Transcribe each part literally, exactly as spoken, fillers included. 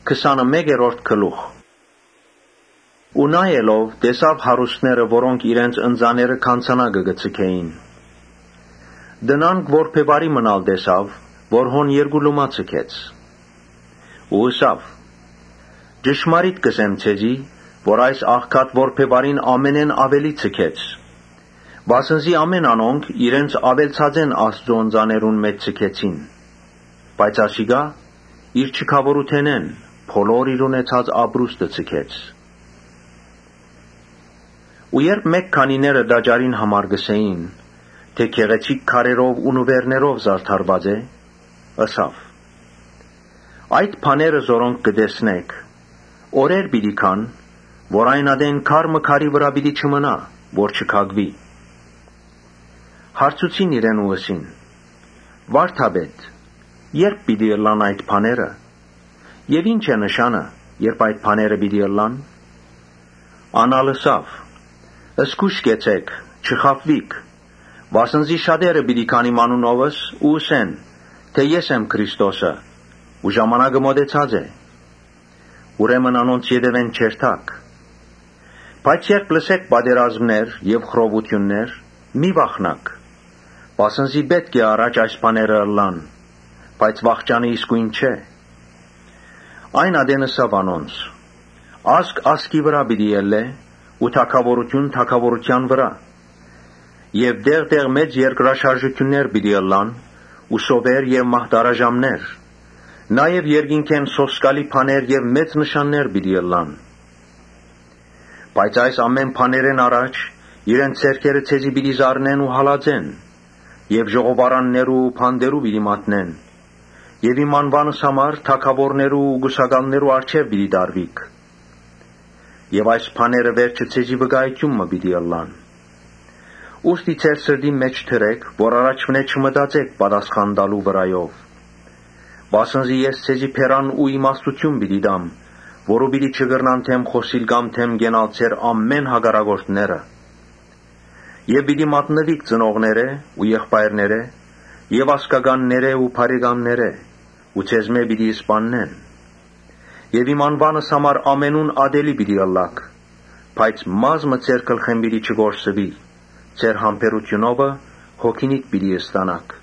քսանմեկերորդ գլուխ։ Ու նայելով տեսավ հարուստները, որոնք իրենց ընձաները քանցանակը գցքեին։ Դնանք որբևարի մնալ տեսավ, որ հոն երկու լումա ցկեց։ Ու ըսավ. ճշմարիտ կսեմ ցեզի, որ այս աղքատ որբևարին ամենեն ավելի ցկեց, վասնզի ամեն անոնք իրենց ավելցածեն Աստծո ընձաներուն մեջ ցկեցին, բայց ասիգա իր չքավորութենեն բոլոր իր ունեցած ապրուստը ցկեց։ Ու երբ մեկ քանիները դաջարին համար գսեին, թե գեղեցիկ քարերով ու նվերներով զարդարված է, ըսավ. այդ բաները զորոնք կտեսնեք, օրեր պիտի քան, որ այն ադեն քար մքարի վրա պիտի չմնա, որ չքագվի։ Հարցուցին իրեն ու ըսին. վարդապետ, երբ պիտի ըլլան այդ բաները, եւ ինչ է նշանը, երբ այդ բաները պիտի ըլլան։ Անալ ըսավ. Զգուշ կեցեք, չխաբվիք, վասնզի շատերը պիտի քան իմ անունովս ու ըսեն, թե ես եմ Քրիստոսը, ու ժամանակը մոտեցած է։ Ուրեմն անոնց ետևեն չերթաք։ Բայց երբ լսեք պատերազմներ եւ խռովություններ, մի վախնաք, վասնզի պետք է առաջ այս բաները ըլլան, բայց վախճանը իսկույն չէ։ Այն ադեն ըսավ անոնց. ազգ ազգի վրա պիտի ելլե, ու թագավորություն թագավորության վրա, եւ դեղ-դեղ մեծ երկրաշարժություններ պիտի ըլլան, ու սովեր եւ մահդարաժամներ, նաեւ երկինքեն սոսկալի բաներ եւ մեծ նշաններ պիտի ըլլան։ Բայց այս ամեն բաներեն առաջ իրենց ձեռքերը ցեզի պիտի զարնեն ու հալածեն, եւ ժողովարաններու ու փանդերու պիտի մատնեն, եւ իմ անվանս համար թագավորներու ու գուսակալներու առջև պիտի դարվիք։ Եվ այս բաները վերջը ցեզի վկայություն պիտի ըլլան։ Ուստի ձեր սրտի մեջ թրեք, որ առաջվնե չմտածեք պատասխան տալու վրայով։ Վասնզի ես ցեզի փերան ու իմաստություն պիտի դամ, որը պիտի չգրնան թեմ խոսիլ կամ թեմ գենալ ձեր ամեն հագարագործները։ Եվ պիտի մատնվիք ծնողները ու եղբայրները, եւ ասկականները ու բարեկամները, ու ձեզ մե պիտի սպաննեն։ Եվ իմ անվանս համար ամենուն ադելի պիտի ըլլաք, բայց մազմը ձեր գլխեն պիտի չգործվի, ձեր համբերությունովը հոգինիք պիտի ստանաք։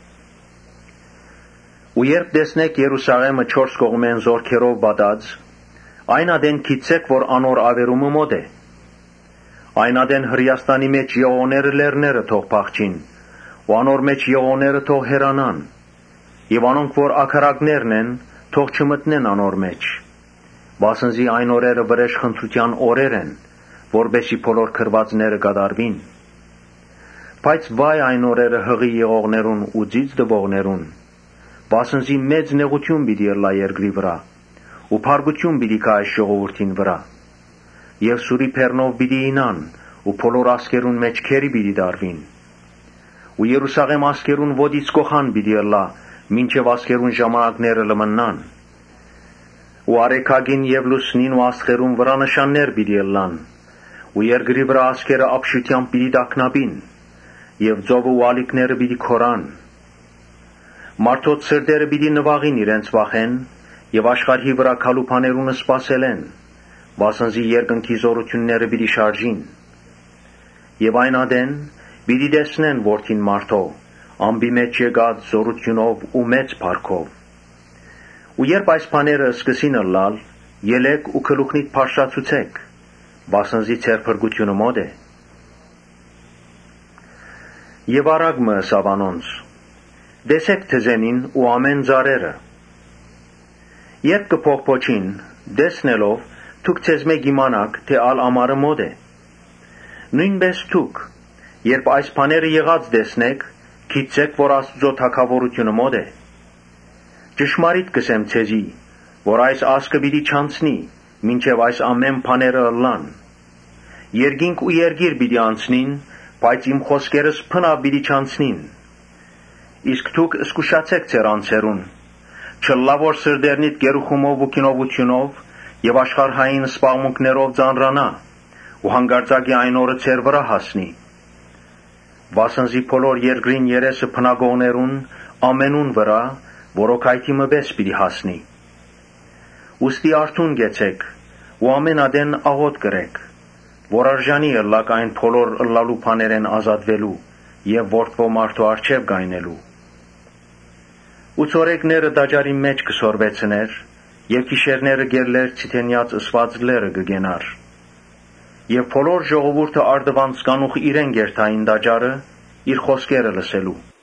Ու երբ տեսնեք Երուսաղեմը չորս կողմեն զորքերով պատած, այն ադեն գիտեք, որ անոր ավերումը մոտ է։ Այն ադեն Հրեաստանի մեջ եղողները լեռները թող փախչին, ու անոր մեջ եղողները թող հեռանան, եւ անոնք, որ ակարակներն են, թող չմտնեն անոր մեջ, վասնզի այն օրերը վրեժխնդրության օրեր են, որբեսի բոլոր քրվածները կատարվին։ Բայց վայ այն օրերը հղի եղողներուն ու ծիծ դվողներուն, վասնզի մեծ նեղություն պիտի ըլլա երկրի վրա, ու փարգություն պիտի կա այս ժողովրդին վրա, եւ սուրի բեռնով պիտի ինան, ու բոլոր ասկերուն մեջ քերի պիտի դարվին, ու Երուսաղեմ ասկերուն ոտից կոխան պիտի ըլլա, մինչև ասկերուն ժամանակները լմնան, ու արեքագին եւ լուսնին ու աստղերուն վրա նշաններ պիտի ըլլան, ու երկրի վրա ասկերը ապշությամբ պիտի տակնապին, եւ ծովը ու ալիքները պիտի քորան։ Մարդոց սրտերը պիտի նվաղին իրենց վախեն, եւ աշխարհի վրա քալուփաներունը սպասելեն, վասնզի երկնքի զորությունները պիտի շարժին։ Եվ այն ադեն պիտի տեսնեն որդին մարդով, ամբի մեջ եկած զորությունով ու մեծ փառքով։ Ու երբ այս բաները սկսին ըլլալ, ելեք ու գլուխնիդ փարշացուցեք, վասնզի ձեր փրկությունը մոտ է։ Եվ արագ մը ըսավ անոնց. Տեսեք թզենին ու ամեն ծառերը։ Երբ կփոխփոչին, տեսնելով, դուք ձեզ մեկ իմանաք, թե ալ ամառը մոտ է։ Նույնպես դուք, երբ այս բաները եղած տեսնեք, գիտեք, որ Աստծո թագավորությունը մոտ է։ Ճշմարիտ կսեմ ցեզի, որ այս ազգը պիտի չանցնի, մինչև այս ամեն բաները ըլլան։ Երկինք ու երկիր պիտի անցնին, բայց իմ խոսքերս փնավ պիտի չանցնին։ Իսկ դուք զգուշացեք ձեր անձերուն, չլա որ սրդերնիդ գերուխումով ու կինովությունով եւ աշխարհային սպաղմունքներով ծանրանա, ու հանգարցակի այն օրը ձեր վրա հասնի։ Վասնզի բոլոր երկրին երեսը փնագողներուն ամենուն վրա, որոք այդի մբես պիտի հասնի։ ուստի արթուն գեցեք, ու ամենադեն աղոտ կրեք, որ արժանի ըլլակ այն փոլոր ըլլալու բաներեն ազատվելու եւ որդվո մարդու արչեւ գայնելու։ Ու ցորեկները դաջարի մեջ կսորվեցներ, եւ գիշերները գերլեր ցիտենյաց ըսված լերը կգենար։ Եվ բոլոր ժողովուրդը արդվանց կանուխ իրեն գերթային դաջարը իր խոսքերը լսելու։